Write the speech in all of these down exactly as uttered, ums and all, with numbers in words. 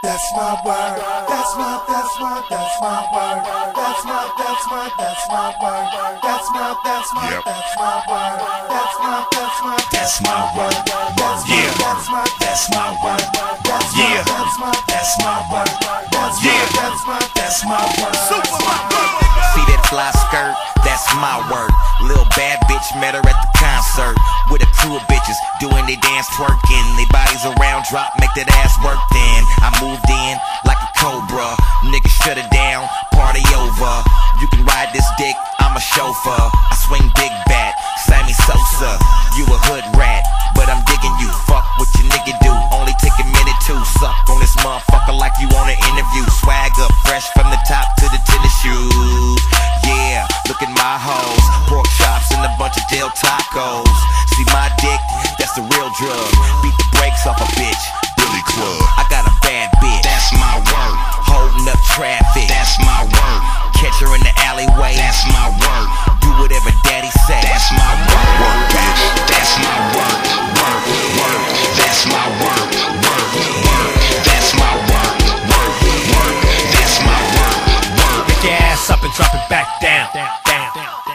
That's my word. That's my, that's my, that's my word. That's my, that's my, that's my word. That's my, that's my, yep. that's my word. That's my, that's my, that's my word. Yeah, that's my, that's my word. yeah, that's my, that's my word. yeah, that's my, that's my word. See that fly skirt? That's my word. Lil' bad bitch met her at the concert with a crew of bitches doing they dance, twerking. They bodies around, drop, make that ass work. Then I moved in like a cobra. Nigga shut it down, party over. You can ride this dick, I'm a chauffeur. I swing big bat, Sammy Sosa. You a hood rat, but I'm digging you. Fuck what your nigga do, only take a minute to suck on this motherfucker like you want an interview. Swag up, fresh from the top to the tennis shoes. Yeah, look at my hoes, pork chops and a bunch of Del Tacos. See my dick, that's the real drug. Beat the brakes off a bitch, Billy Club. I got a bad bitch, that's my word. Holding up traffic, that's my word. Catch her in the alleyway, that's my word. Do whatever daddy say, that's my word. Work, bitch, that's my word. Work, work, that's my word. Work, work, that's my word. Work, work, that's my word. Work. Pick your ass up and drop it back down. Down, down,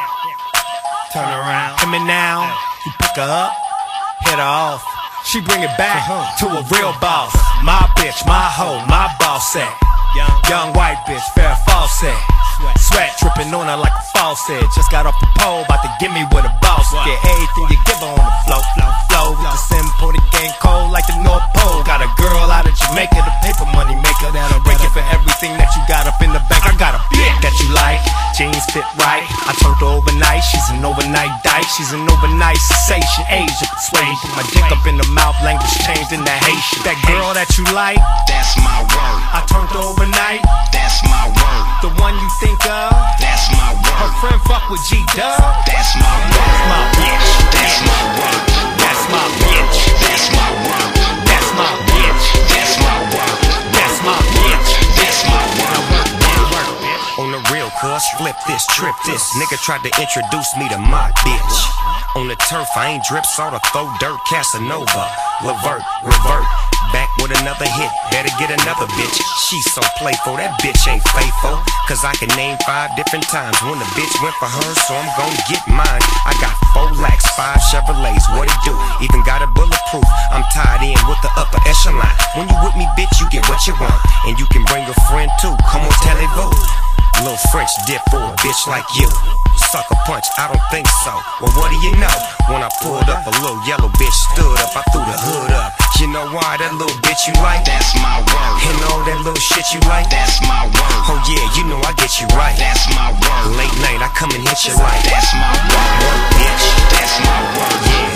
turn around. Come in now, you pick her up, hit her off. She bring it back to a real boss. My bitch, my hoe, my boss at. Young white bitch, fair faucet. Sweat dripping on her like a faucet. Just got off the pole, about to get me with a boss. Get everything you give her on the flow, flow, flow. With the simple, the game cold like the North Pole. Got a girl out of Jamaica, the paper money maker. That'll break it for everything that you got up in the bank. I got a bitch that you like, jeans fit right. I turned her overnight, she's an overnight dyke. She's an overnight sensation, Asia persuasion. Put my dick up in the mouth, language changed in that Haitian. That girl that you like, that's my word. I turned her overnight, that's my word. the one you think of, that's my word. Her friend fuck with G-Dub, that's my word. That's my bitch, that's my word. That's my bitch, that's my word. That's my bitch, that's my word. That's my bitch, that's my word. work, work, work, bitch. On the real, cuz, flip this, trip this. Nigga tried to introduce me to my bitch. On the turf, I ain't drip, saw the throw dirt, Casanova. Levert, revert, back with another hit. Better get another bitch. She's so playful, that bitch ain't faithful. Cause I can name five different times when the bitch went for her, so I'm gon' get mine. I got four lakhs, five Chevrolets, what it do? Even got a bulletproof. I'm tied in with the upper echelon. When you with me, bitch, you get what you want. And you can bring a friend too, come on, tell it vote. Little French dip for a bitch like you. Sucker punch, I don't think so. Well, what do you know? When I pulled up, a little yellow bitch stood up. I threw the hood up. You know why? That little bitch you like? That's my word. And all that little shit you like? That's my word. Oh yeah, you know I get you right. That's my word. Late night, I come and hit you like. That's my word. Work, bitch. That's my word. Yeah.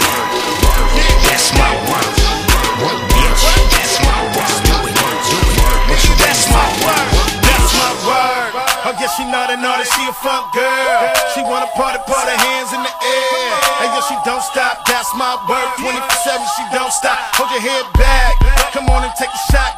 That's my word. Work, bitch. That's my word. Do it, do it. What you That's my word. That's my word. I guess she not an artist, she a funk girl. She wanna party, put her hands in the air. And yeah, she don't stop, that's my word. twenty-four seven, she don't stop. Hold your head back, come on and take a shot.